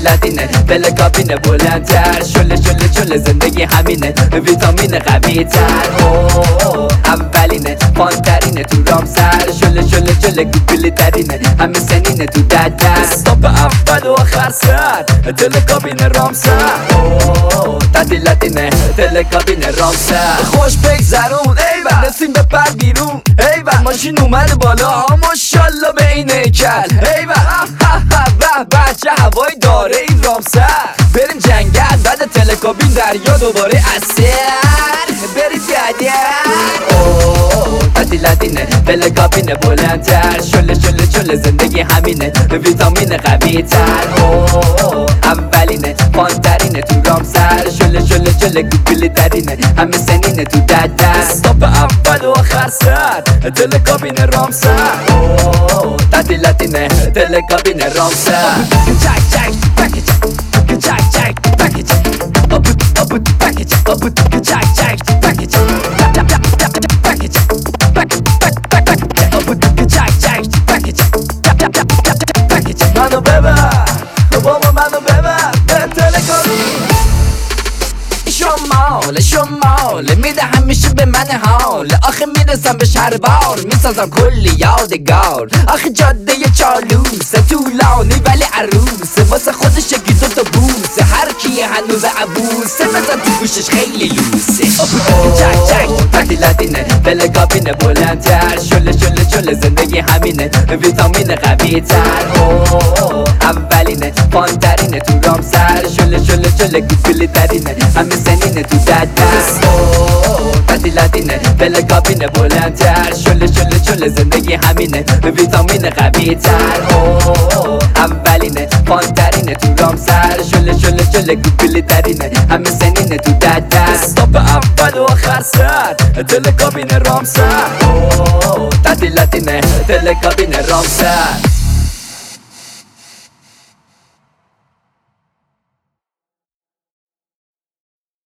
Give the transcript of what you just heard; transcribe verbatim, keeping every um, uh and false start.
تعطیلات اینه دل کابینه بلندتر شله شله شله زندگی همینه ویتامین قوی تر اولینه فانترینه تو رامسر شله شله شله گوگلی ترینه همه سنینه تو دد استاپ اول و آخر سر دل کابینه رامسر تعطیلات اینه دل کابینه رامسر خوش بگذرون ایول نسیم بپر بیرون ایول ماشین اومد بالا ماشالله به این هیکل ایول بچه هوای داره این رامسر بریم جنگل بعد تلکابین دریا دوباره اثر بریم گدر تعطیلات اینه تلکابینه بلندتر شله شله شله زندگی همینه ویتامین قوی تر اولینه فانترینه تو رامسر شله شله شله گوگلی ترینه همه سنینه تو دد استاپ اول و آخر سر تلکابینه رامسر تعطیلات اینه تلکابینه رامسر چک چک پکیج چک چک پکیج up up package up چک چک پکیج package منو ببر بابا منو ببر به تلکابین شمال شمال میده همیشه به من حال آخه میرسم به شهربار میسازم کلی یادگار آخه جاده چالوسه طولانی ولی عروسه واسه خودش یکی دو تا بوسه هر کیه هنوز عبوسه بزن تو گوشش خیلی لوسه چک چک تعطیلات اینه تلکابینه بلندتر شله شله شله زندگی همینه ویتامین قوی تر اولینه فانترینه تو رامسر شله شله شله گوگلی ترینه همه سنینه تو دد تعطیلات اینه تلکابینه بلندتر شله شله شله زندگی همینه ویتامین قوی تر اولینه فانترینه تو رامسر شله شله شله گوگلی ترینه همه سنینه تو دد استاپ اول و آخر سر تلکابینه رامسر تعطیلات اینه تلکابینه رامسر